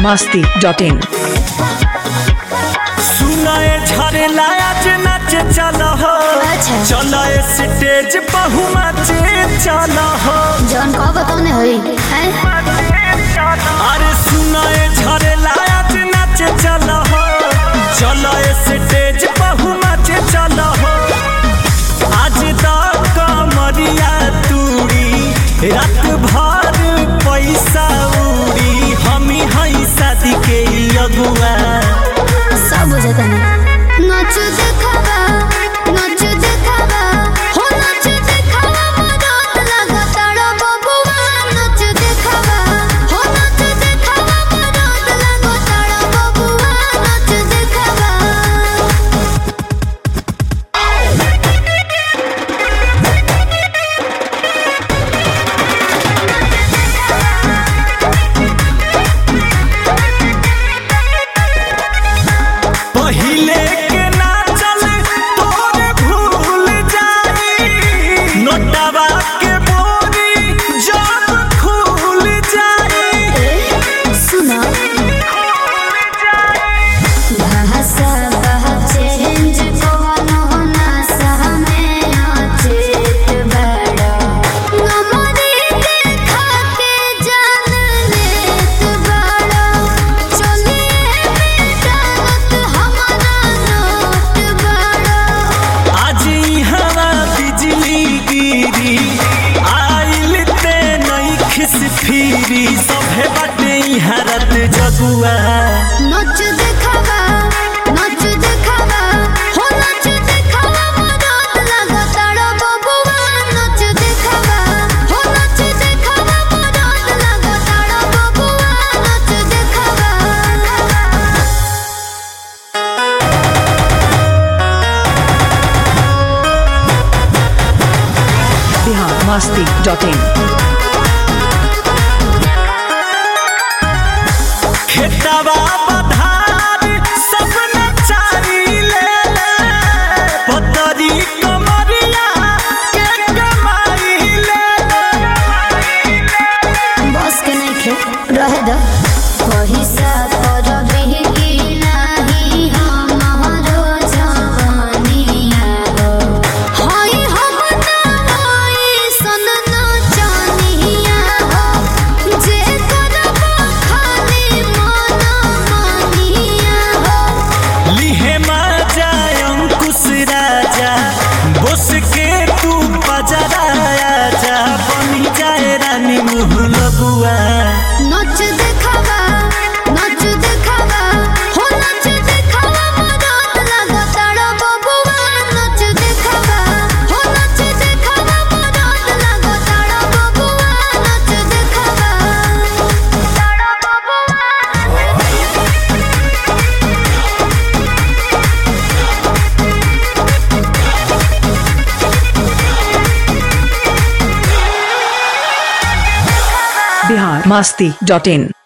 biharmasti.in सुनाए झरेला आज नाच चला हो चला स्टेज बहुमा चला हो जौन कहो बताओ ने होई हैं अरे सुनाए झरेला आज नाच चला हो चला स्टेज बहुमा चला हो आज तक कमरिया तूड़ी रात भर पैसा उड़ी हमी हई शादी के अगुआ सब बुझता नहीं नाच देखावा हो नाच देखावा मदद लगा तारा बबुआ नाच देखावा हो नाच देखावा मदद लगा तारा बबुआ नाच देखावा पहिले के ना चल तोरे भूल जाई नोटवा के बोरी जब खुल जाई सुना भाषा चेंज कोनो ना सहमे अचेत बड़ा नमरी देखा के जान लेत बड़ा चलिए बेटा हमारा नोट बड़ा आज हवा बिजली गिरी आइल ते नहीं खिस फिरी सभे बाटे हरत जगुआ नाच देखावा हो नाच देखावा मदद लगा तारा बबुआ नाच देखावा हो नाच देखावा मदद लगा तारा बबुआ नाच देखावा biharmasti.in खेतवा बधार सब नचारी ले पतरी कमरिया के कमाई ले बस के नहीं खे रहे द पैसा पर बिहकी नहीं हमारो जवानिया हो हाय हम नाई सन नाचनिया हो जे करब खाली मन मानिया हो लिहे माजा अंकुश राजा बस के तू बजराया जा बनी जाए रानी मुँह लगुआ नाच देखावा हो नाच देखावा मदद लगा तारा बबुआ नाच देखावा हो नाच देखावा मदद लगा तारा बबुआ नाच देखावा तारा biharmasti.in